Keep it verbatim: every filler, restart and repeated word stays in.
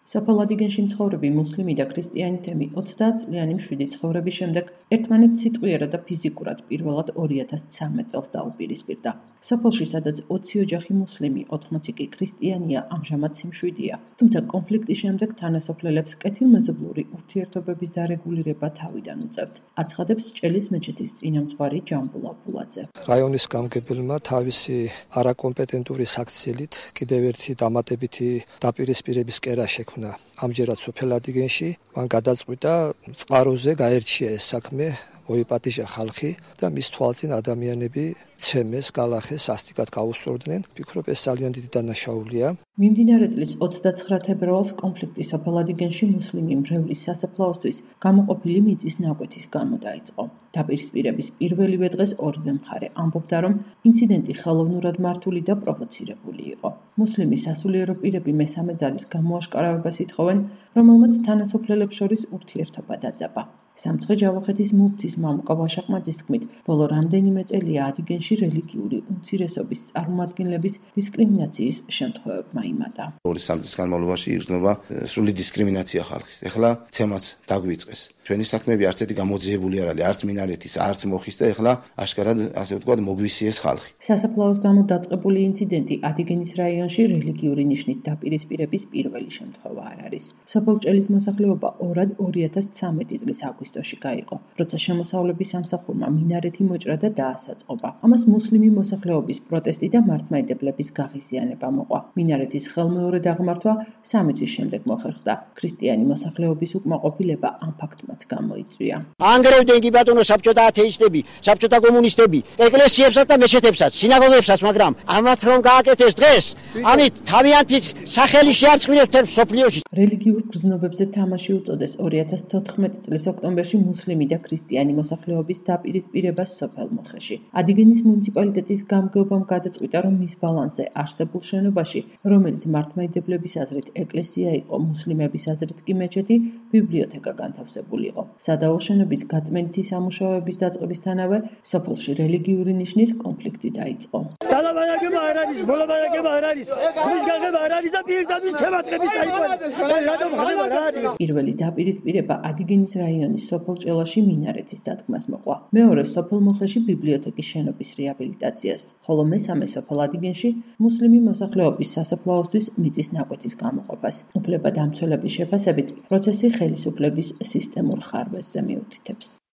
სოფელ ადიგენში მცხოვრები მუსლიმი და ქრისტიანი თემი ოცდაათ წლიანი მშვიდი ცხოვრების შემდეგ ერთმანეთს სიტყვიერად და ფიზიკურად პირველად ორი ათას ცხრამეტ წელს დაუპირისპირდა. სოფელში, სადაც ოცი ოჯახი მუსლიმი, ოთხმოცი კი ქრისტიანია, ამჟამად სიმშვიდეა. თუმცა კონფლიქტის შემდეგ თანასოფლელებს კეთილმეზობლური ურთიერთობების დარეგულირება თავიდან უწევთ. აცხადებს ჭელის მეჩეთის წინამძღვარი ჯამბულ აბულაძე. რაიონის გამგებელმა თავისი არაკომპეტენტური საქციელით კიდევ ერთი დამატებითი დაპირისპირების კერა შექმნა. ამჯერად სოფელ ადიგენში მან გადაწყვიტა წყაროზე გაერჩია ეს საქმე, მოიპატიჟა ხალხი და მის თვალწინ ადამიანები ცემეს, გალახეს, სასტიკად გაუსწორდნენ. ვფიქრობ, ეს ძალიან დიდი დანაშაულია. მიმდინარე წლის ოცდაცხრა თებერვალს კონფლიქტი სოფელ ადიგენში მუსლიმი მრევლის სასაფლაოსთვის გამოყოფილი მიწის ნაკვეთის გამო დაიწყო. დაპირისპირების პირველივე დღეს ორივე მხარე ამბობდა, რომ ინციდენტი ხელოვნურად მართული და პროვოცირებული იყო. მუსლიმი სასულიერო პირები მესამე ძალის გამოაშკარავებას ითხოვენ, რომელმაც თანასოფლელებს შორის ურთიერთობა დაძაბა. სამცხე ჯავახეთის მუფთის მამუკა ვაშაყმაძის თქმით, ბოლო რამდენიმე წელია ადიგენში რელიგიური უმცირესობის წარმომადგენლების დისკრიმინაციის შემთხვევებმა იმატა. ორი სამ წლის განმავლობაში იგრძნობა სრული დისკრიმინაცია ხალხის. ეხლა ცემაც დაგვიწყეს. ჩვენი საქმეები არც ერთი გამოძიებული არ არის, არც მინარეთის, არც მოხის და ეხლა აშკარად, ასე ვთქვათ, მოგვისიეს ხალხი. სასაფლაოს გამო დაწყებული ინციდენტი ადიგენის რაიონში რელიგიური ნიშნით დაპირისპირების პირველი შემთხვევა არ არის. სოფელ ჭელის მოსახლეობა ორად ორი ათას ცხრამეტი წლის აგვისტოში გაიყო, როცა შემოსავლების სამსახურმა მინარეთი მოჭრა და დაასაწყობა. ამას მუსლიმი მოსახლეობის პროტესტი და მართლმადიდებლების გაღიზიანება მოყვა. მინარეთის ხელმეორე დაღმართვა სამი თვის შემდეგ მოხერხდა. ქრისტიანი მოსახლეობის უკმაყოფილება ამ ფაქტმაც გამოიწვია. ანგრევდნენ კი ბატონო საბჭოთა ათეისტები, საბჭოთა კომუნისტები, ეკლესიებსაც და მეჩეთებსაც, სინაგოგებსაც, მაგრამ ამათ რომ გააკეთეს დღეს, ამით თავიანთი სახელი შეარწმუნებს მთელ მსოფლიოში. რელიგიურ გრძნობებზე თამაში უწოდეს ორი ათას თოთხმეტი წლის ოქტომბერში მუსლიმი და ქრისტიანი მოსახლეობის დაპირისპირებას სოფელ მოხეში. ადიგენის მუნიციპალიტეტის გამგეობამ გადაწყვიტა, რომ მის ბალანსზე არსებულ შენობაში, რომელიც მართლმადიდებლების აზრით ეკლესია იყო, მუსლიმების აზრით კი მეჩეთი, ბიბლიოთეკა განთავსებული იყო. სადაო შენობის გაწმენდითი სამუშაოების დაწყებისთანავე სოფელში რელიგიური ნიშნით კონფლიქტი დაიწყო. დალაბანაკება არ არის, ბოლაბანაკება არ არის, ხმის გაღება არ არის და პირდაპირ შემატყების დაიყვანა. რატომ ხდება რა არის? პირველი დაპირისპირება ადიგენის რაიონის სოფელ ჭელაში მინარეთის დადგმას მოყვა. მეორე სოფელ მოხეში ბიბლიოთეკის შენობის რეაბილიტაციას, ხოლო მესამე სოფელ ადიგენში მუსლიმი მოსახლეობის სასაფლაოსთვის მიწის ნაკვეთის გამოყოფას. უფლებადამცველების შეფასებით, პროცესი ხელისუფლების სისტემურ ხარვეზზე მიუთითებს.